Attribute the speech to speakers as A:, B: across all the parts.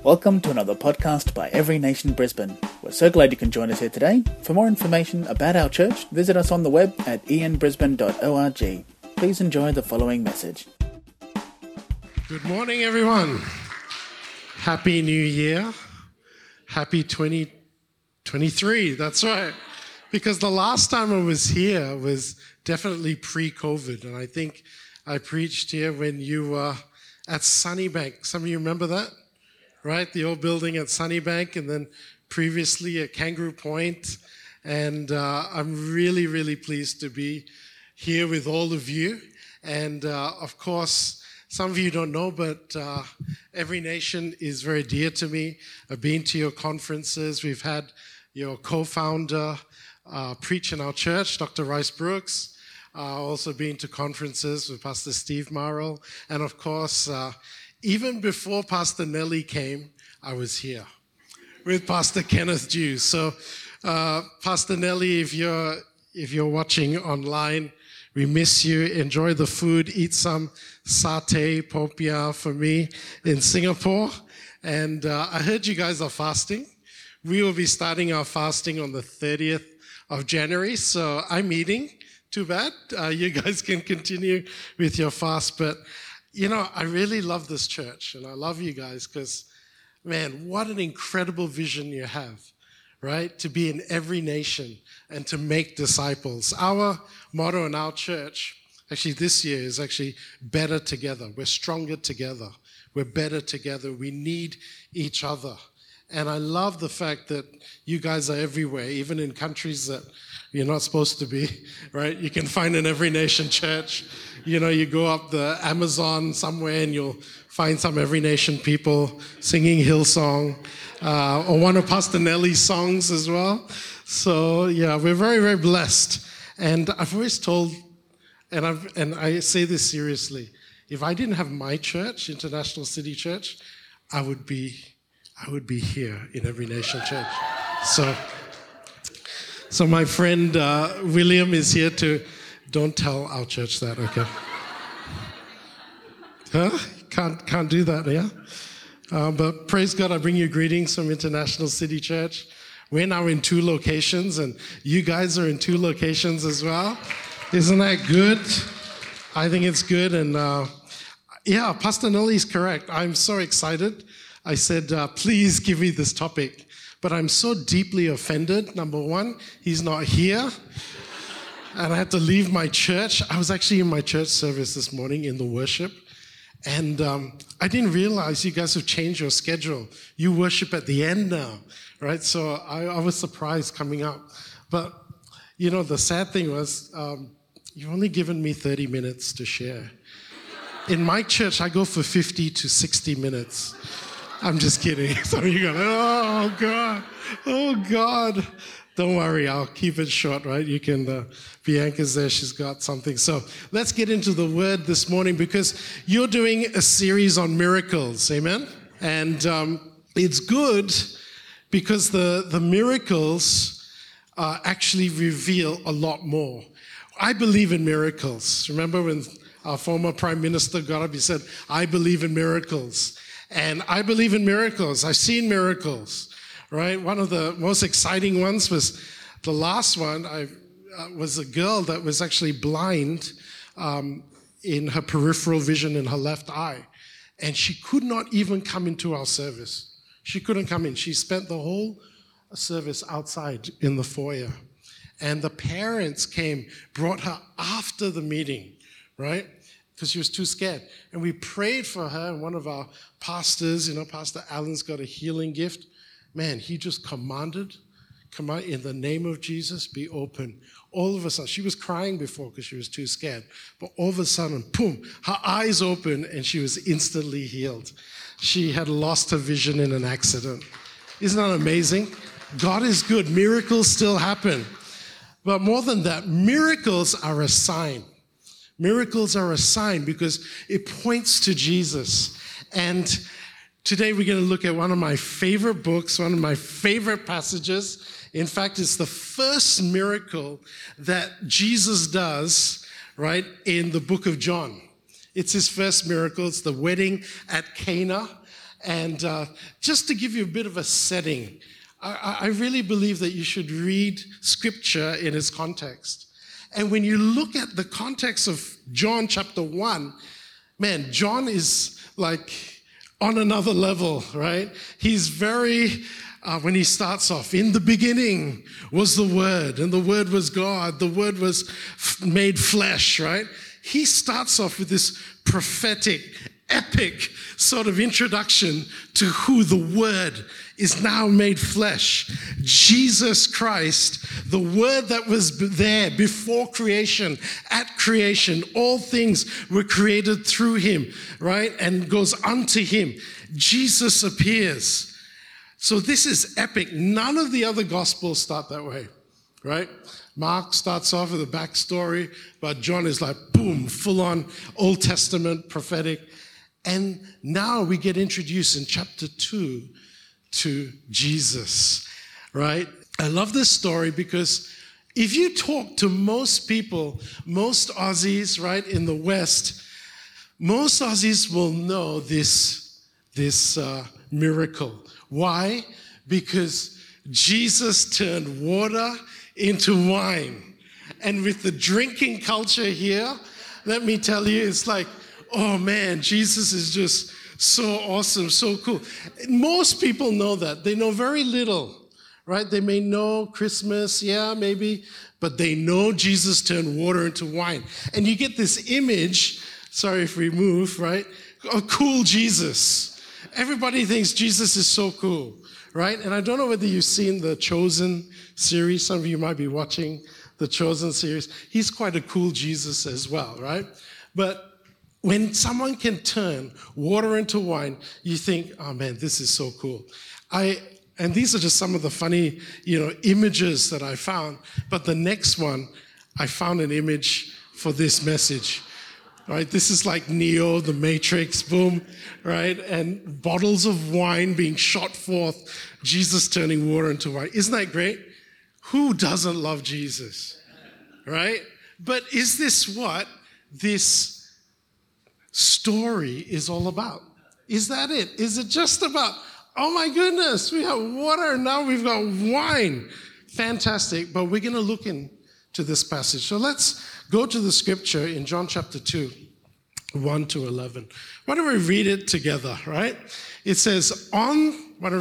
A: Welcome to another podcast by Every Nation Brisbane. We're so glad you can join us here today. For more information about our church, visit us on the web at enbrisbane.org. Please enjoy the following message.
B: Good morning, everyone. Happy New Year. Happy 2023, that's right. Because the last time I was here was definitely pre-COVID, and I think I preached here when you were at Sunnybank. Some of you remember that? Right? The old building at Sunnybank, and then previously at Kangaroo Point. And I'm really, really pleased to be here with all of you. And of course, some of you don't know, but Every Nation is very dear to me. I've been to your conferences. We've had your co-founder preach in our church, Dr. Rice Brooks. Also been to conferences with Pastor Steve Marrell. And of course, even before Pastor Nelly came, I was here with Pastor Kenneth Dew. So, Pastor Nelly, if you're watching online, we miss you. Enjoy the food. Eat some satay popiah for me in Singapore. And I heard you guys are fasting. We will be starting our fasting on the 30th of January. So I'm eating. Too bad. You guys can continue with your fast. But, you know, I really love this church. And I love you guys because, man, what an incredible vision you have, right? To be in every nation and to make disciples. Our motto in our church, actually this year, is actually better together. We're stronger together. We're better together. We need each other. And I love the fact that you guys are everywhere, even in countries that you're not supposed to be, right? You can find an Every Nation church. You know, you go up the Amazon somewhere and you'll find some Every Nation people singing Hillsong or one of Pastor Nelly's songs as well. So, yeah, we're very, very blessed. And I've always told, and I say this seriously, if I didn't have my church, International City Church, I would be here in Every Nation Church. So my friend William is here to, don't tell our church that, okay? Huh? Can't do that, yeah? But praise God, I bring you greetings from International City Church. We're now in 2 locations, and you guys are in 2 locations as well. Isn't that good? I think it's good, and yeah, Pastor Nelly is correct. I'm so excited. I said, please give me this topic. But I'm so deeply offended. Number one, he's not here. And I had to leave my church. I was actually in my church service this morning in the worship. And I didn't realize you guys have changed your schedule. You worship at the end now, right? So I was surprised coming up. But, you know, the sad thing was you've only given me 30 minutes to share. In my church, I go for 50 to 60 minutes. I'm just kidding. Some of you go, oh God. Don't worry, I'll keep it short, right? You can, Bianca's there, she's got something. So let's get into the word this morning because you're doing a series on miracles, amen? And it's good because the miracles actually reveal a lot more. I believe in miracles. Remember when our former Prime Minister got up, he said, I believe in miracles. And I believe in miracles. I've seen miracles, right? One of the most exciting ones was the last one. Was a girl that was actually blind in her peripheral vision in her left eye. And she could not even come into our service. She couldn't come in. She spent the whole service outside in the foyer. And the parents came, brought her after the meeting, right? Because she was too scared. And we prayed for her, and one of our pastors, you know, Pastor Allen's got a healing gift. Man, he just commanded, come out in the name of Jesus, be open. All of a sudden, she was crying before because she was too scared. But all of a sudden, boom, her eyes opened, and she was instantly healed. She had lost her vision in an accident. Isn't that amazing? God is good. Miracles still happen. But more than that, miracles are a sign. Miracles are a sign because it points to Jesus. And today we're going to look at one of my favorite books, one of my favorite passages. In fact, it's the first miracle that Jesus does, right, in the book of John. It's his first miracle. It's the wedding at Cana. And just to give you a bit of a setting, I really believe that you should read Scripture in its context. And when you look at the context of John chapter 1, man, John is like on another level, right? He's very, when he starts off, in the beginning was the Word, and the Word was God. The Word was made flesh, right? He starts off with this prophetic, epic sort of introduction to who the Word is now made flesh. Jesus Christ, the Word that was there before creation, at creation, all things were created through him, right? And goes unto him. Jesus appears. So this is epic. None of the other Gospels start that way, right? Mark starts off with a backstory, but John is like, boom, full on Old Testament prophetic. And now we get introduced in chapter 2 to Jesus, right? I love this story because if you talk to most people, most Aussies, right, in the West, most Aussies will know this miracle. Why? Because Jesus turned water into wine. And with the drinking culture here, let me tell you, it's like, oh man, Jesus is just so awesome, so cool. Most people know that. They know very little, right? They may know Christmas, yeah, maybe, but they know Jesus turned water into wine. And you get this image, sorry if we move, right? A cool Jesus. Everybody thinks Jesus is so cool, right? And I don't know whether you've seen the Chosen series. Some of you might be watching the Chosen series. He's quite a cool Jesus as well, right? But when someone can turn water into wine, you think, oh man, this is so cool. And these are just some of the funny, images that I found. But the next one, I found an image for this message. Right? This is like Neo, the Matrix, boom, right? And bottles of wine being shot forth, Jesus turning water into wine. Isn't that great? Who doesn't love Jesus? Right? But is this what this story is all about? Is that it? Is it just about, oh my goodness, we have water and now we've got wine? Fantastic. But we're going to look into this passage. So let's go to the scripture in John chapter 2, 1 to 11. Why don't we read it together, right? It says, why don't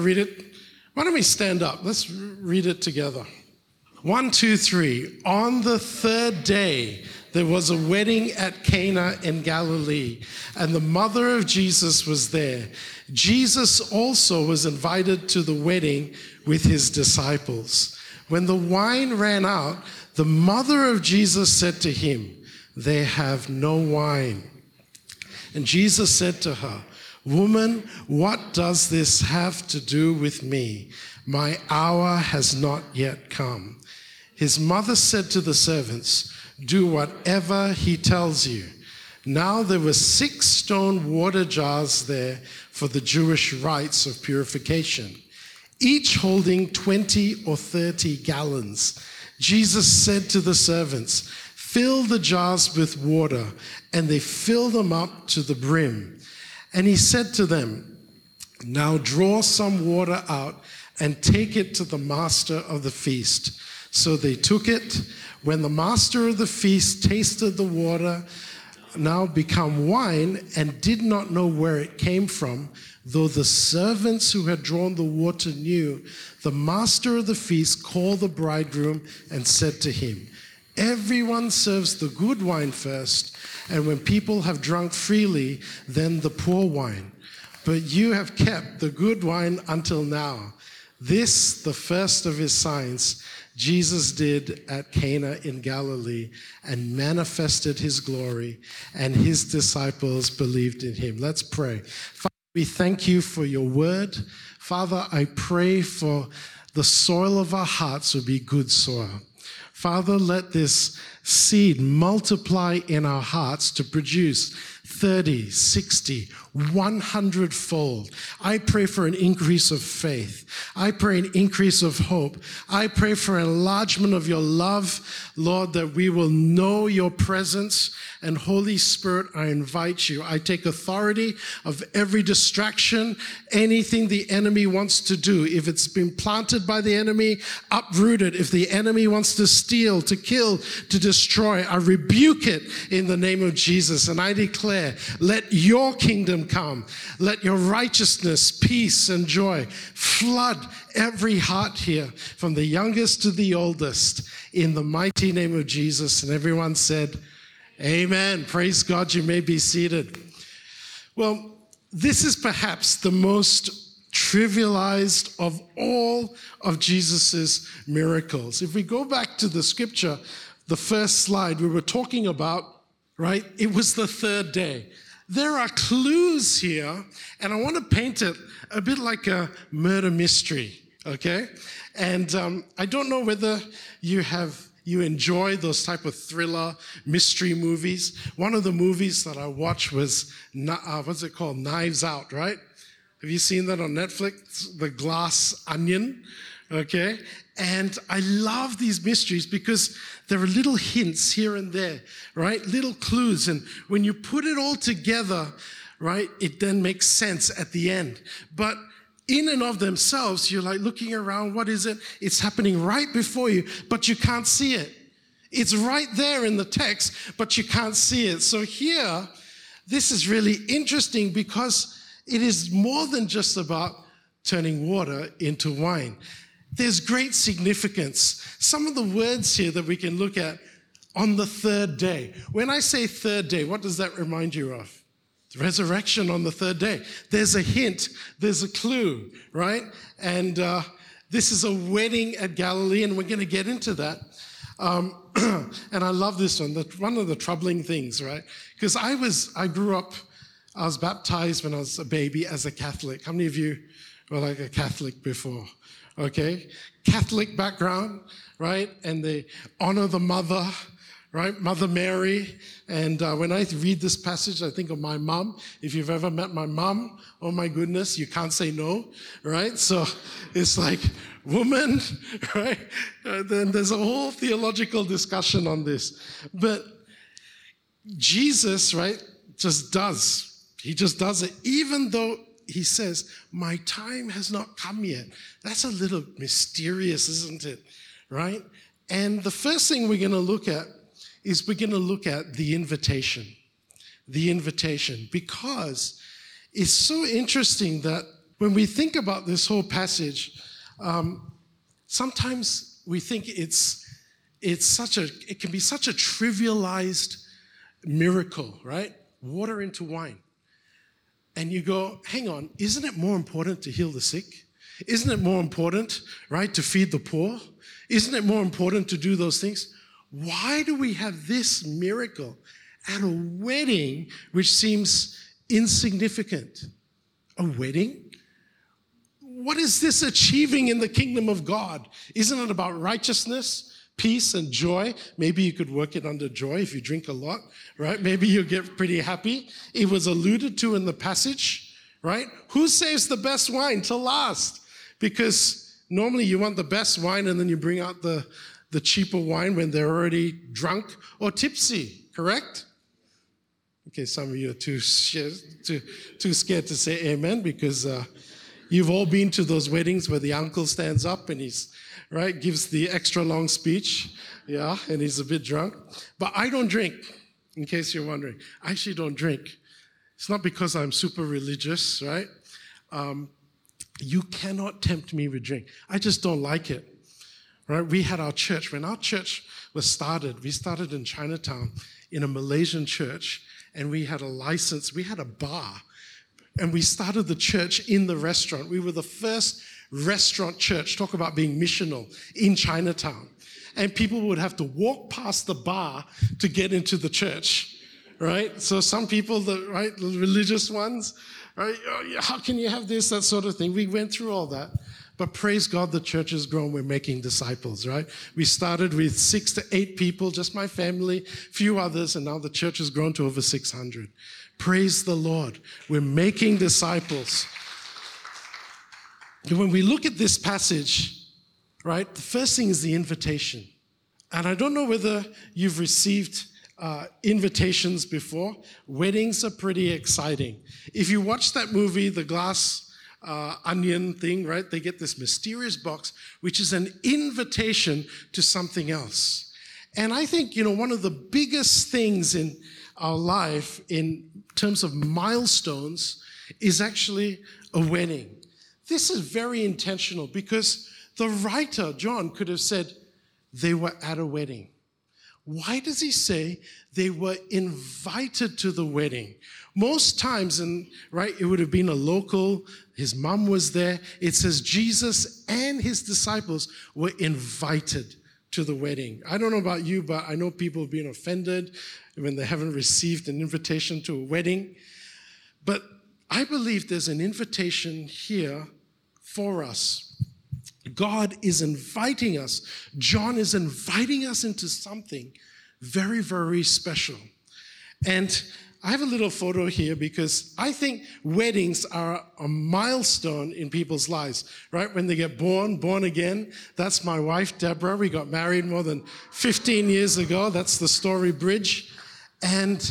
B: we stand up? Let's read it together. 1, 2, 3. On the third day, there was a wedding at Cana in Galilee, and the mother of Jesus was there. Jesus also was invited to the wedding with his disciples. When the wine ran out, the mother of Jesus said to him, "They have no wine." And Jesus said to her, "Woman, what does this have to do with me? My hour has not yet come." His mother said to the servants, "Do whatever he tells you." Now there were 6 stone water jars there for the Jewish rites of purification, each holding 20 or 30 gallons. Jesus said to the servants, "Fill the jars with water," and they filled them up to the brim. And he said to them, "Now draw some water out and take it to the master of the feast." So they took it. When the master of the feast tasted the water, now become wine, and did not know where it came from, though the servants who had drawn the water knew, the master of the feast called the bridegroom and said to him, "Everyone serves the good wine first, and when people have drunk freely, then the poor wine. But you have kept the good wine until now." This, the first of his signs, Jesus did at Cana in Galilee and manifested his glory, and his disciples believed in him. Let's pray. Father, we thank you for your word. Father, I pray for the soil of our hearts will be good soil. Father, let this seed multiply in our hearts to produce 30, 60, 100-fold. I pray for an increase of faith. I pray an increase of hope. I pray for enlargement of your love, Lord, that we will know your presence. And Holy Spirit, I invite you. I take authority of every distraction, anything the enemy wants to do. If it's been planted by the enemy, uproot it. If the enemy wants to steal, to kill, to destroy, I rebuke it in the name of Jesus. And I declare, let your kingdom come. Let your righteousness, peace, and joy flood every heart here, from the youngest to the oldest, in the mighty name of Jesus. And everyone said, amen. Praise God. You may be seated. Well, this is perhaps the most trivialized of all of Jesus's miracles. If we go back to the scripture, the first slide we were talking about, right? It was the third day. There are clues here, and I want to paint it a bit like a murder mystery, okay? And I don't know whether you enjoy those type of thriller mystery movies. One of the movies that I watched was, what's it called? Knives Out, right? Have you seen that on Netflix? The Glass Onion, okay? And I love these mysteries because there are little hints here and there, right? Little clues. And when you put it all together, right, it then makes sense at the end. But in and of themselves, you're like looking around, what is it? It's happening right before you, but you can't see it. It's right there in the text, but you can't see it. So here, this is really interesting because it is more than just about turning water into wine. There's great significance. Some of the words here that we can look at: on the third day. When I say third day, what does that remind you of? The resurrection on the third day. There's a hint, there's a clue, right? And this is a wedding at Galilee, and we're going to get into that. And I love this one. One of the troubling things, right? Because I was baptized when I was a baby as a Catholic. How many of you were like a Catholic before? Okay, Catholic background, right? And they honor the mother, right? Mother Mary. And when I read this passage, I think of my mom. If you've ever met my mom, oh my goodness, you can't say no, right? So it's like, woman, right? Then there's a whole theological discussion on this. But Jesus, right, just does. He just does it, even though he says, my time has not come yet. That's a little mysterious, isn't it? Right? And the first thing we're going to look at is we're going to look at the invitation. The invitation. Because it's so interesting that when we think about this whole passage, sometimes we think it can be such a trivialized miracle, right? Water into wine. And you go, hang on, isn't it more important to heal the sick? Isn't it more important, right, to feed the poor? Isn't it more important to do those things? Why do we have this miracle at a wedding which seems insignificant? A wedding? What is this achieving in the kingdom of God? Isn't it about righteousness, peace, and joy? Maybe you could work it under joy if you drink a lot, right? Maybe you'll get pretty happy. It was alluded to in the passage, right? Who saves the best wine to last? Because normally you want the best wine and then you bring out the cheaper wine when they're already drunk or tipsy, correct? Okay, some of you are too scared to say amen because you've all been to those weddings where the uncle stands up and gives the extra long speech, yeah, and he's a bit drunk. But I don't drink, in case you're wondering. I actually don't drink. It's not because I'm super religious, right? You cannot tempt me with drink. I just don't like it, right? We had our church. When our church was started, we started in Chinatown in a Malaysian church, and we had a license. We had a bar, and we started the church in the restaurant. We were the first restaurant church, talk about being missional, in Chinatown. And people would have to walk past the bar to get into the church, right? So some people, the religious ones, right? Oh, how can you have this, that sort of thing? We went through all that. But praise God, the church has grown. We're making disciples, right? We started with 6 to 8 people, just my family, few others, and now the church has grown to over 600. Praise the Lord. We're making disciples. When we look at this passage, right, the first thing is the invitation. And I don't know whether you've received invitations before. Weddings are pretty exciting. If you watch that movie, The Glass Onion thing, right? They get this mysterious box, which is an invitation to something else. And I think, one of the biggest things in our life in terms of milestones is actually a wedding. This is very intentional because the writer, John, could have said they were at a wedding. Why does he say they were invited to the wedding? Most times, right, it would have been a local, his mom was there. It says Jesus and his disciples were invited to the wedding. I don't know about you, but I know people have been offended when they haven't received an invitation to a wedding. But I believe there's an invitation here for us. God is inviting us. John is inviting us into something very, very special. And I have a little photo here because I think weddings are a milestone in people's lives, right? When they get born again. That's my wife, Deborah. We got married more than 15 years ago. That's the Story Bridge. And,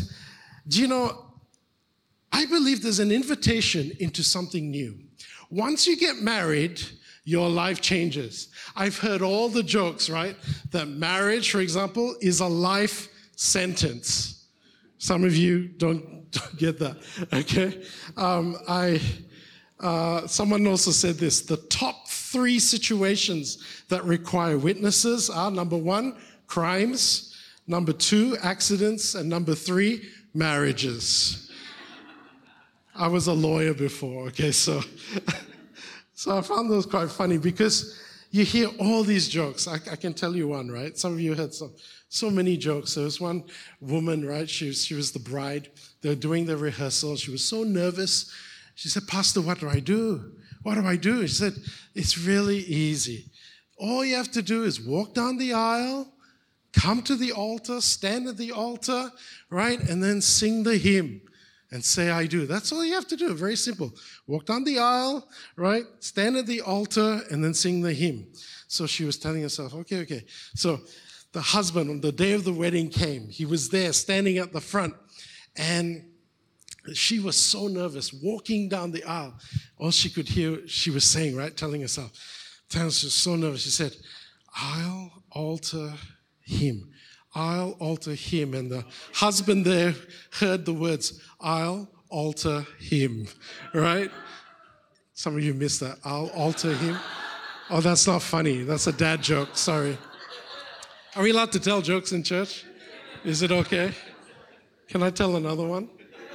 B: I believe there's an invitation into something new. Once you get married, your life changes. I've heard all the jokes, right? That marriage, for example, is a life sentence. Some of you don't get that, okay? Someone also said this, the top 3 situations that require witnesses are, number 1, crimes, number 2, accidents, and number 3, marriages. I was a lawyer before, okay, so I found those quite funny because you hear all these jokes. I can tell you one, right? Some of you heard so many jokes. There was one woman, right? She was the bride. They were doing the rehearsal. She was so nervous. She said, Pastor, what do I do? What do I do? She said, it's really easy. All you have to do is walk down the aisle, come to the altar, stand at the altar, right? And then sing the hymn. And say, I do. That's all you have to do. Very simple. Walk down the aisle, right? Stand at the altar and then sing the hymn. So she was telling herself, okay. So the husband, on the day of the wedding came. He was there standing at the front. And she was so nervous, walking down the aisle. All she could hear, she was saying, right? Telling herself. She was so nervous. She said, I'll alter him. I'll alter him. And the husband there heard the words, I'll alter him, right? Some of you missed that. I'll alter him. Oh, that's not funny. That's a dad joke. Sorry. Are we allowed to tell jokes in church? Is it okay? Can I tell another one?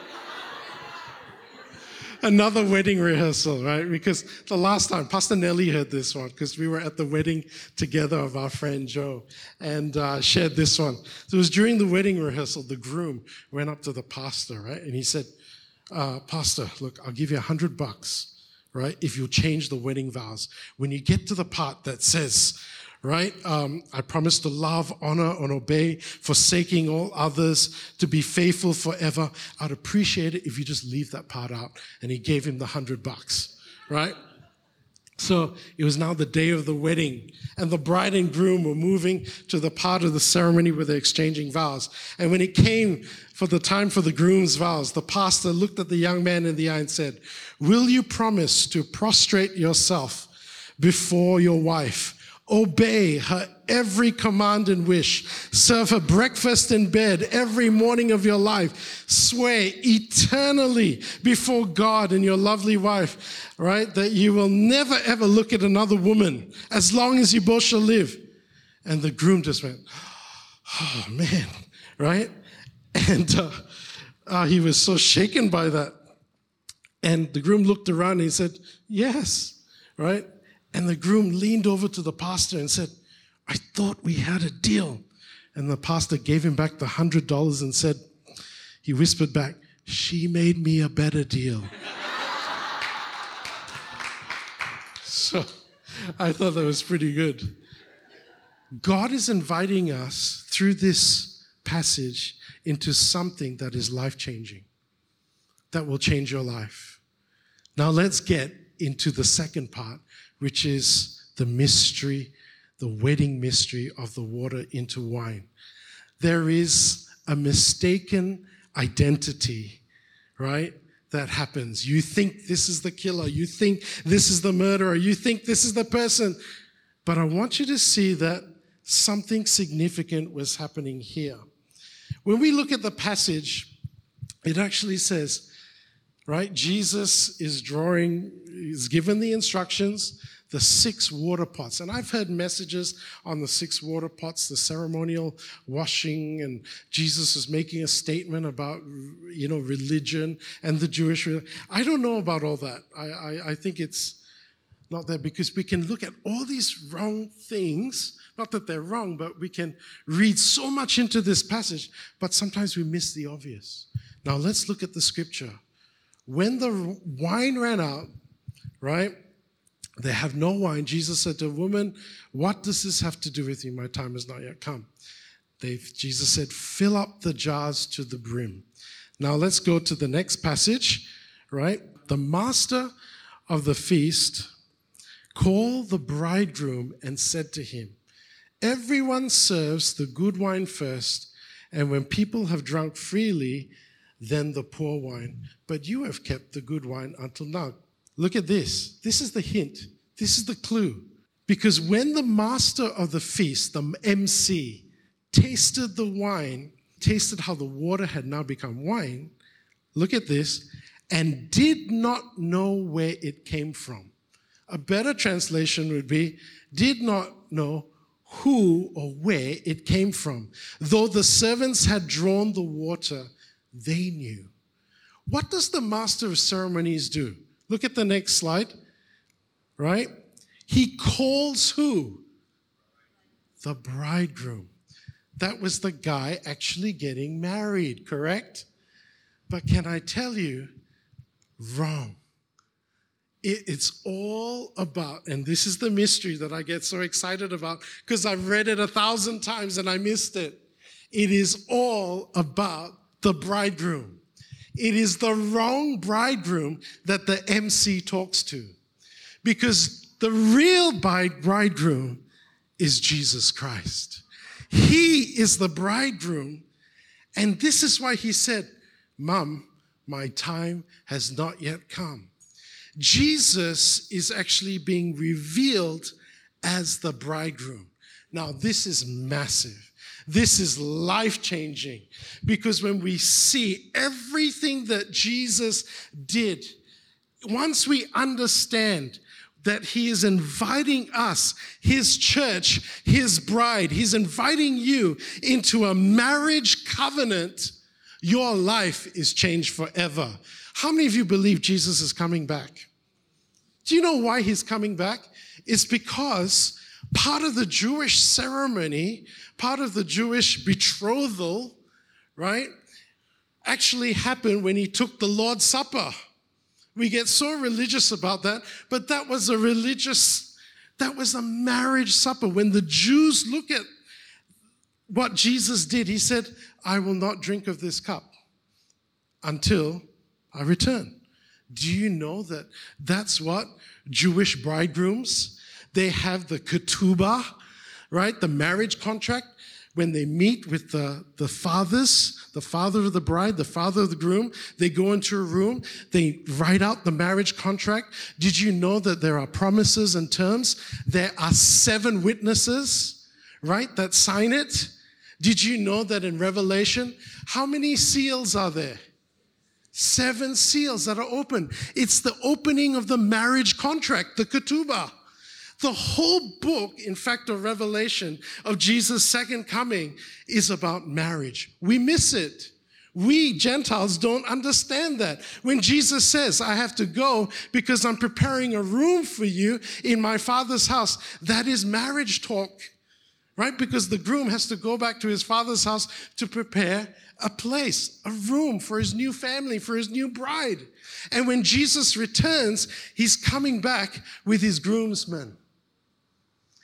B: Another wedding rehearsal, right? Because the last time, Pastor Nelly heard this one because we were at the wedding together of our friend Joe and shared this one. So it was during the wedding rehearsal, the groom went up to the pastor, right? And he said, Pastor, look, I'll give you $100, right? If you'll change the wedding vows. When you get to the part that says, right? I promise to love, honor, and obey, forsaking all others, to be faithful forever. I'd appreciate it if you just leave that part out. And he gave him the $100, right? So it was now the day of the wedding, and the bride and groom were moving to the part of the ceremony where they're exchanging vows. And when it came for the time for the groom's vows, the pastor looked at the young man in the eye and said, will you promise to prostrate yourself before your wife, obey her every command and wish, serve her breakfast in bed every morning of your life, swear eternally before God and your lovely wife, right, that you will never ever look at another woman as long as you both shall live? And the groom just went, oh man, right? And he was so shaken by that. And the groom looked around and he said, yes, right? And the groom leaned over to the pastor and said, I thought we had a deal. And the pastor gave him back the $100 and said, he whispered back, she made me a better deal. So I thought that was pretty good. God is inviting us through this passage into something that is life-changing, that will change your life. Now let's get into the second part, which is the mystery, the wedding mystery of the water into wine. There is a mistaken identity, right, that happens. You think this is the killer. You think this is the murderer. You think this is the person. But I want you to see that something significant was happening here. When we look at the passage, it actually says, right, Jesus is given the instructions, the 6 water pots. And I've heard messages on the 6 water pots, the ceremonial washing, and Jesus is making a statement about, religion and the Jewish religion. I don't know about all that. I think it's not there, because we can look at all these wrong things, not that they're wrong, but we can read so much into this passage, but sometimes we miss the obvious. Now let's look at the scripture. When the wine ran out, right, they have no wine. Jesus said to a woman, "What does this have to do with you? My time has not yet come." Jesus said, "Fill up the jars to the brim." Now let's go to the next passage, right? The master of the feast called the bridegroom and said to him, "Everyone serves the good wine first, and when people have drunk freely, then the poor wine. But you have kept the good wine until now." Look at this. This is the hint. This is the clue. Because when the master of the feast, the MC, tasted the wine, tasted how the water had now become wine, look at this, and did not know where it came from. A better translation would be, did not know who or where it came from. Though the servants had drawn the water, they knew. What does the master of ceremonies do? Look at the next slide, right? He calls who? The bridegroom. That was the guy actually getting married, correct? But can I tell you, wrong. It's all about, and this is the mystery that I get so excited about because I've read it 1,000 times and I missed it. It is all about the bridegroom. It is the wrong bridegroom that the MC talks to, because the real bridegroom is Jesus Christ. He is the bridegroom, and this is why he said, "Mom, my time has not yet come." Jesus is actually being revealed as the bridegroom. Now, this is massive. This is life-changing, because when we see everything that Jesus did, once we understand that he is inviting us, his church, his bride, he's inviting you into a marriage covenant, your life is changed forever. How many of you believe Jesus is coming back? Do you know why he's coming back? It's because part of the Jewish ceremony, part of the Jewish betrothal, right, actually happened when he took the Lord's Supper. We get so religious about that, but that was a marriage supper. When the Jews look at what Jesus did, he said, "I will not drink of this cup until I return." Do you know that that's what Jewish bridegrooms, they have the ketubah, right? The marriage contract. When they meet with the fathers, the father of the bride, the father of the groom, they go into a room, they write out the marriage contract. Did you know that there are promises and terms? There are 7 witnesses, right, that sign it. Did you know that in Revelation, how many seals are there? 7 seals that are open. It's the opening of the marriage contract, the ketubah. The whole book, in fact, of Revelation, of Jesus' second coming, is about marriage. We miss it. We Gentiles don't understand that. When Jesus says, "I have to go because I'm preparing a room for you in my Father's house," that is marriage talk, right? Because the groom has to go back to his father's house to prepare a place, a room for his new family, for his new bride. And when Jesus returns, he's coming back with his groomsmen.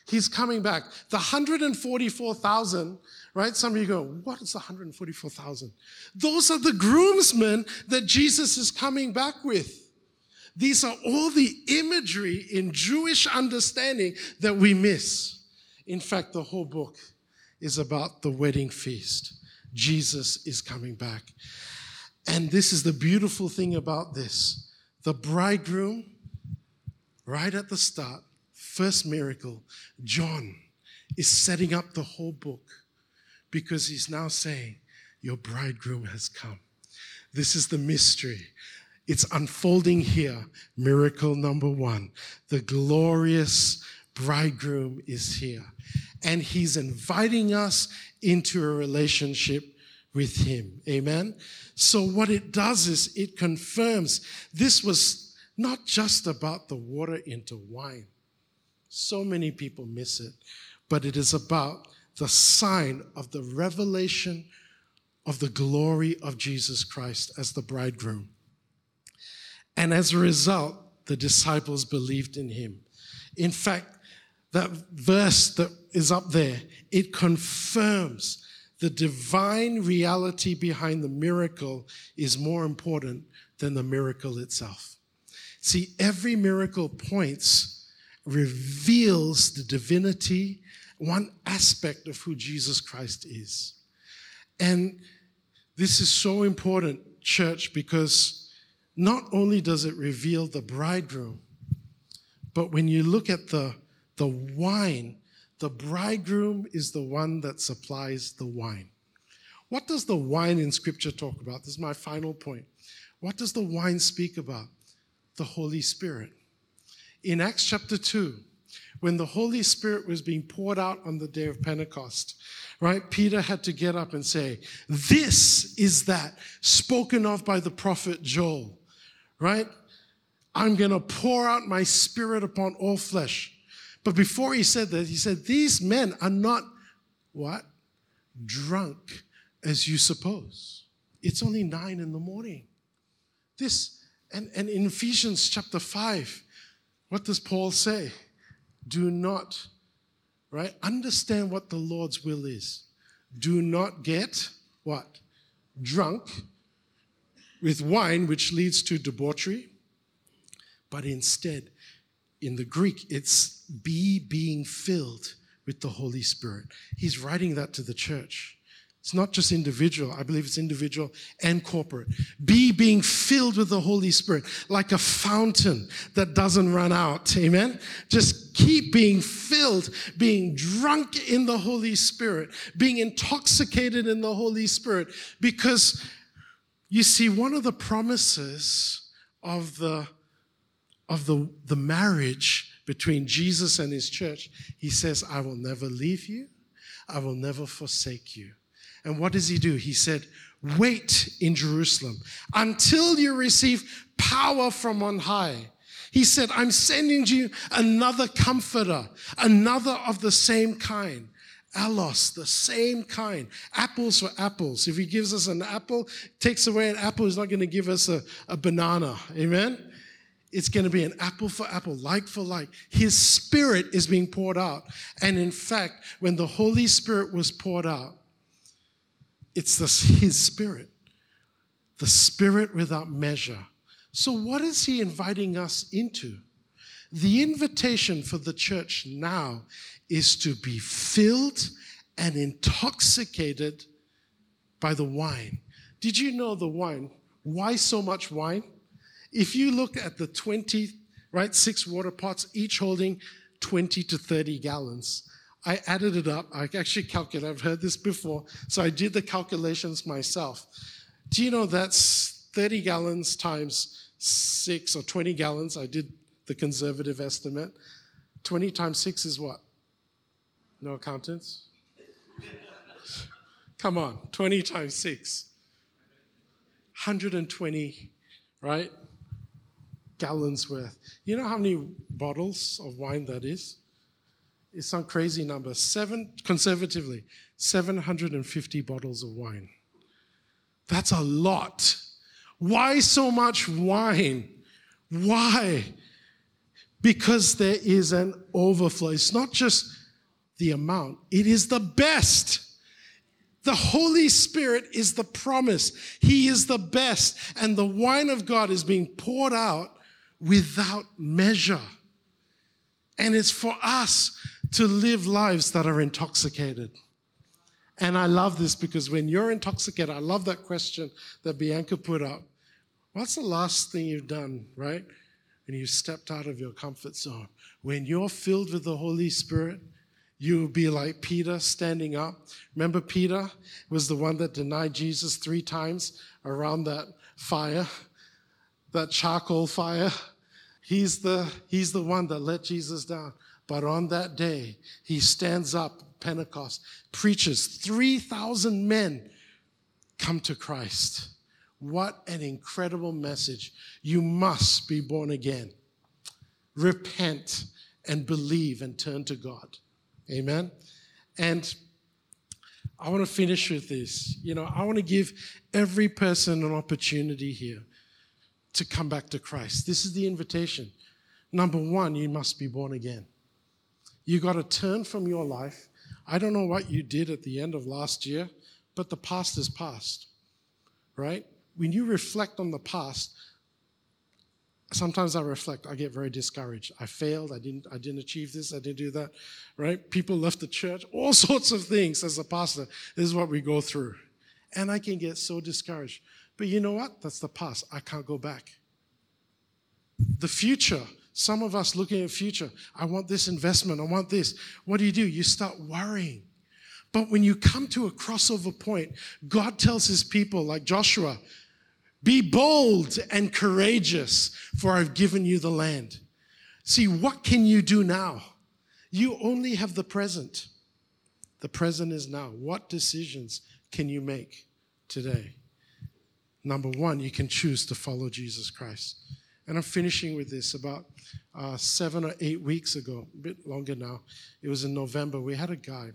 B: He's coming back. The 144,000, right? Some of you go, what is the 144,000? Those are the groomsmen that Jesus is coming back with. These are all the imagery in Jewish understanding that we miss. In fact, the whole book is about the wedding feast. Jesus is coming back. And this is the beautiful thing about this. The bridegroom, right at the start, first miracle, John is setting up the whole book because he's now saying, your bridegroom has come. This is the mystery. It's unfolding here. Miracle number one. The glorious bridegroom is here. And he's inviting us into a relationship with him. Amen? So what it does is it confirms this was not just about the water into wine. So many people miss it. But it is about the sign of the revelation of the glory of Jesus Christ as the bridegroom. And as a result, the disciples believed in him. In fact, that verse that is up there, it confirms the divine reality behind the miracle is more important than the miracle itself. See, every miracle reveals the divinity, one aspect of who Jesus Christ is. And this is so important, church, because not only does it reveal the bridegroom, but when you look at the wine, the bridegroom is the one that supplies the wine. What does the wine in Scripture talk about? This is my final point. What does the wine speak about? The Holy Spirit. In Acts chapter 2, when the Holy Spirit was being poured out on the day of Pentecost, right, Peter had to get up and say, this is that spoken of by the prophet Joel, right? I'm going to pour out my Spirit upon all flesh. But before he said that, he said, these men are not, what? Drunk as you suppose. It's only 9 a.m. And in Ephesians chapter 5, what does Paul say? Do not, right, understand what the Lord's will is. Do not get, what? Drunk with wine, which leads to debauchery. But instead, in the Greek, it's be being filled with the Holy Spirit. He's writing that to the church. It's not just individual. I believe it's individual and corporate. Be being filled with the Holy Spirit like a fountain that doesn't run out. Amen? Just keep being filled, being drunk in the Holy Spirit, being intoxicated in the Holy Spirit. Because, you see, one of the promises of the marriage between Jesus and his church, he says, I will never leave you. I will never forsake you. And what does he do? He said, wait in Jerusalem until you receive power from on high. He said, I'm sending you another comforter, another of the same kind. Allos, the same kind. Apples for apples. If he gives us an apple, takes away an apple, he's not going to give us a banana. Amen? It's going to be an apple for apple, like for like. His Spirit is being poured out. And in fact, when the Holy Spirit was poured out, it's his Spirit, the Spirit without measure. So what is he inviting us into? The invitation for the church now is to be filled and intoxicated by the wine. Did you know the wine? Why so much wine? If you look at the 6 water pots, each holding 20 to 30 gallons. I added it up. I actually calculated. I've heard this before. So I did the calculations myself. Do you know that's 30 gallons times 6 or 20 gallons? I did the conservative estimate. 20 times 6 is what? No accountants? Come on, 20 times 6. 120, right? Gallons worth. You know how many bottles of wine that is? It's some crazy number. Conservatively, 750 bottles of wine. That's a lot. Why so much wine? Why? because there is an overflow. It's not just the amount, it is the best. The Holy Spirit is the promise. He is the best. And the wine of God is being poured out without measure. And it's for us to live lives that are intoxicated. And I love this because when you're intoxicated, I love that question that Bianca put up. What's the last thing you've done, right? When you stepped out of your comfort zone. When you're filled with the Holy Spirit, you will be like Peter standing up. Remember, Peter was the one that denied Jesus 3 times around that fire, that charcoal fire. He's the one that let Jesus down. But on that day, he stands up, Pentecost, preaches, 3,000 men come to Christ. What an incredible message. You must be born again. Repent and believe and turn to God. Amen. And I want to finish with this. I want to give every person an opportunity here to come back to Christ. This is the invitation. Number 1, you must be born again. You got to turn from your life. I don't know what you did at the end of last year, but the past is past, right? When you reflect on the past, sometimes I reflect, I get very discouraged. I failed, I didn't achieve this, I didn't do that, right? People left the church, all sorts of things as a pastor. This is what we go through. And I can get so discouraged. But you know what? That's the past. I can't go back. The future, some of us looking at the future, I want this investment, I want this. What do? You start worrying. But when you come to a crossover point, God tells his people, like Joshua, be bold and courageous, for I've given you the land. See, what can you do now? You only have the present. The present is now. What decisions can you make today? Number 1, you can choose to follow Jesus Christ. And I'm finishing with this. About 7 or 8 weeks ago, a bit longer now, it was in November, we had a guy,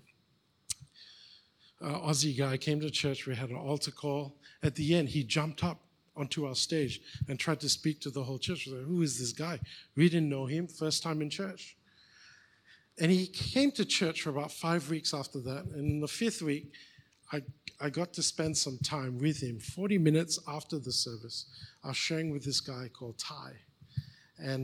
B: Aussie guy, came to church. We had an altar call. At the end, he jumped up onto our stage and tried to speak to the whole church. We were like, who is this guy? We didn't know him, first time in church. And he came to church for about 5 weeks after that. And in the 5th week, I got to spend some time with him. 40 minutes after the service, I was sharing with this guy called Ty. And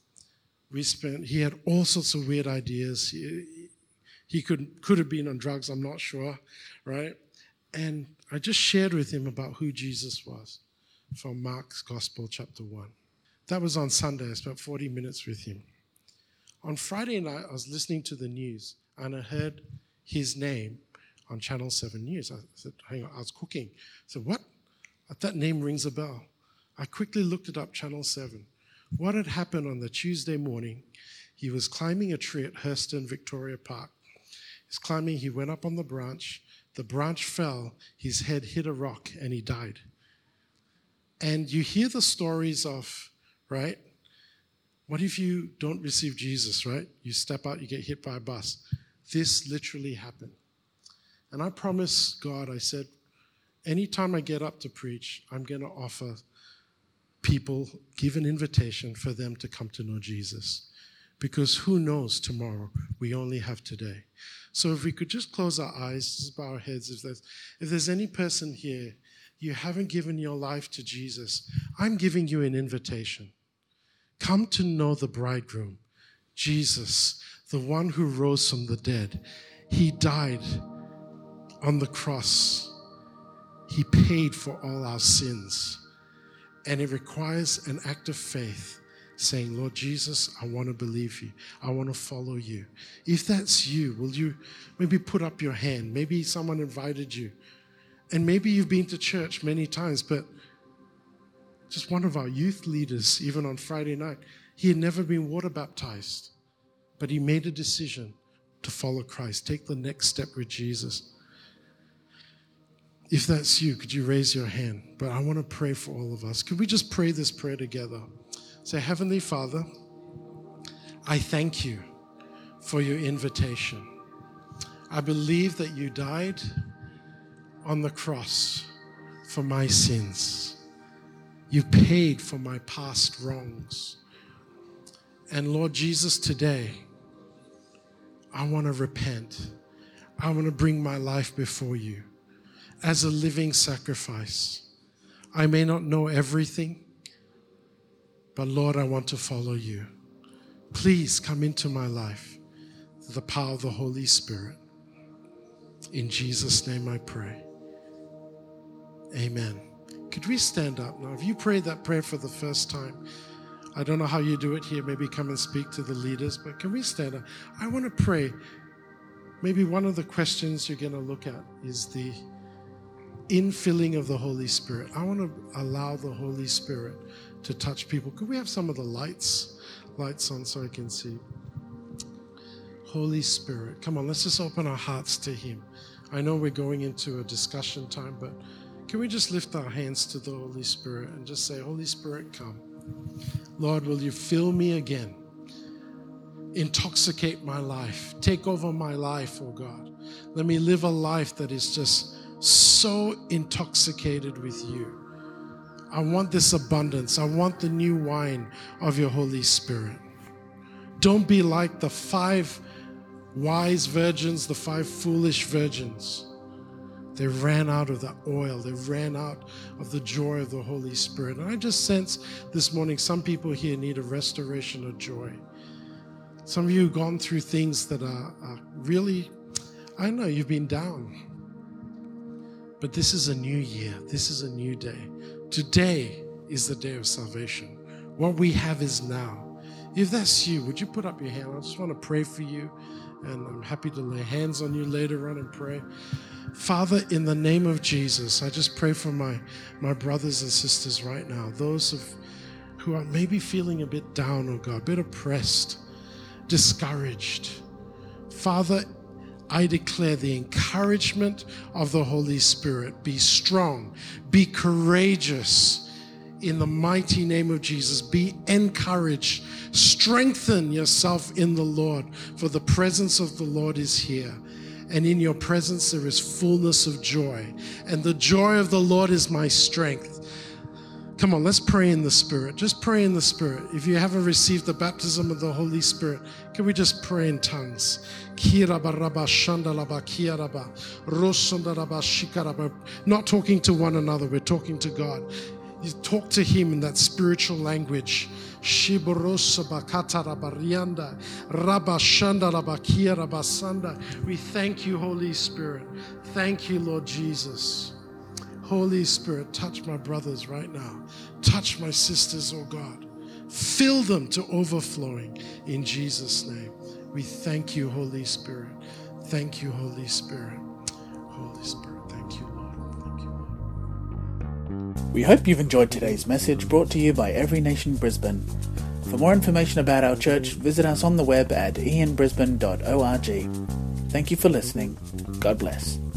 B: he had all sorts of weird ideas. He could have been on drugs, I'm not sure, right? And I just shared with him about who Jesus was from Mark's Gospel, chapter 1. That was on Sunday. I spent 40 minutes with him. On Friday night, I was listening to the news, and I heard his name on Channel 7 News. I said, hang on, I was cooking. I said, what? That name rings a bell. I quickly looked it up, Channel 7. What had happened on the Tuesday morning, he was climbing a tree at Hurston, Victoria Park. He's climbing, he went up on the branch fell, his head hit a rock, and he died. And you hear the stories of, right? What if you don't receive Jesus, right? You step out, you get hit by a bus. This literally happened. And I promised God, I said, anytime I get up to preach, I'm going to offer people, give an invitation for them to come to know Jesus. Because who knows tomorrow? We only have today. So if we could just close our eyes, just bow our heads. If there's any person here, you haven't given your life to Jesus, I'm giving you an invitation. Come to know the bridegroom, Jesus, the one who rose from the dead. He died on the cross. He paid for all our sins. And it requires an act of faith, saying, Lord Jesus, I want to believe you. I want to follow you. If that's you, will you maybe put up your hand? Maybe someone invited you. And maybe you've been to church many times, but just one of our youth leaders, even on Friday night, he had never been water baptized, but he made a decision to follow Christ, take the next step with Jesus. If that's you, could you raise your hand? But I want to pray for all of us. Could we just pray this prayer together? Say, Heavenly Father, I thank you for your invitation. I believe that you died on the cross for my sins. You paid for my past wrongs. And Lord Jesus, today, I want to repent. I want to bring my life before you as a living sacrifice. I may not know everything, but Lord, I want to follow you. Please come into my life through the power of the Holy Spirit. In Jesus' name I pray. Amen. Could we stand up now? If you prayed that prayer for the first time, I don't know how you do it here. Maybe come and speak to the leaders, but can we stand up? I want to pray. Maybe one of the questions you're going to look at is the infilling of the Holy Spirit. I want to allow the Holy Spirit to touch people. Could we have some of the lights on so I can see? Holy Spirit, come on, let's just open our hearts to Him. I know we're going into a discussion time, but can we just lift our hands to the Holy Spirit and just say, Holy Spirit, come. Lord, will you fill me again? Intoxicate my life. Take over my life, oh God. Let me live a life that is just so intoxicated with you. I want this abundance. I want the new wine of your Holy Spirit. Don't be like the 5 wise virgins, the 5 foolish virgins. They ran out of the oil. They ran out of the joy of the Holy Spirit. And I just sense this morning some people here need a restoration of joy. Some of you have gone through things that are really, I know you've been down. But this is a new year. This is a new day. Today is the day of salvation. What we have is now. If that's you, would you put up your hand? I just want to pray for you. And I'm happy to lay hands on you later on and pray. Father, in the name of Jesus, I just pray for my brothers and sisters right now. Those who are maybe feeling a bit down, oh God, a bit oppressed, discouraged. Father, I declare the encouragement of the Holy Spirit. Be strong, be courageous in the mighty name of Jesus. Be encouraged. Strengthen yourself in the Lord, for the presence of the Lord is here. And in your presence there is fullness of joy. And the joy of the Lord is my strength. Come on, let's pray in the Spirit. Just pray in the Spirit. If you haven't received the baptism of the Holy Spirit, can we just pray in tongues? Not talking to one another, we're talking to God. You talk to Him in that spiritual language. We thank you, Holy Spirit. Thank you, Lord Jesus. Holy Spirit, touch my brothers right now. Touch my sisters, oh God. Fill them to overflowing in Jesus' name. We thank you, Holy Spirit. Thank you, Holy Spirit. Holy Spirit, thank you, Lord. Thank you, Lord.
A: We hope you've enjoyed today's message brought to you by Every Nation Brisbane. For more information about our church, visit us on the web at ianbrisbane.org. Thank you for listening. God bless.